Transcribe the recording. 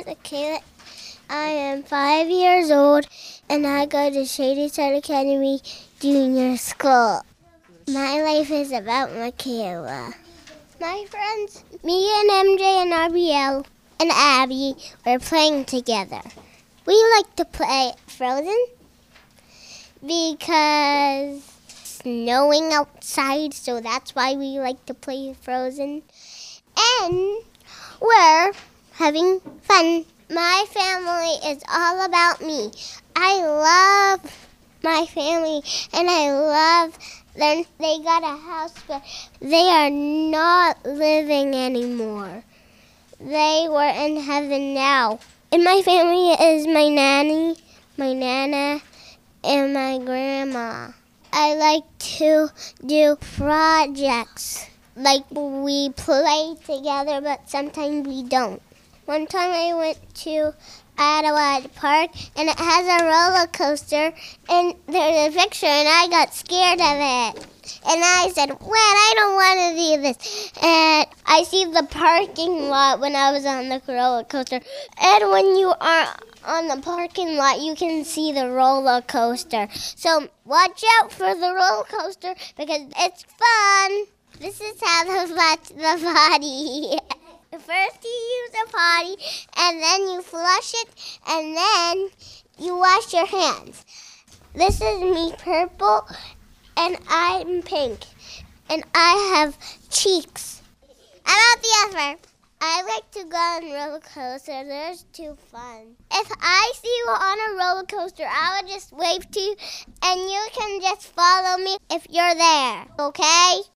Kayla. I am 5 years old, and I go to Shady Side Academy Junior School. My life is about Michaela. My friends, me and MJ and RBL and Abby, we're playing together. We like to play Frozen because it's snowing outside, so that's why we like to play Frozen. And we're having fun. My family is all about me. I love my family, and I love them. They got a house, but they are not living anymore. They were in heaven now. And my family is my nanny, my nana, and my grandma. I like to do projects. Like we play together, but sometimes we don't. One time I went to Adelaide Park, and it has a roller coaster, and there's a picture, and I got scared of it. And I said, well, I don't want to do this. And I see the parking lot when I was on the roller coaster. And when you are on the parking lot, you can see the roller coaster. So watch out for the roller coaster because it's fun. This is how to flush the potty. First you use a potty, and then you flush it, and then you wash your hands. This is me purple, and I'm pink, and I have cheeks. About the other, I like to go on roller coasters. They're too fun. If I see you on a roller coaster, I will just wave to you, and you can just follow me if you're there, okay?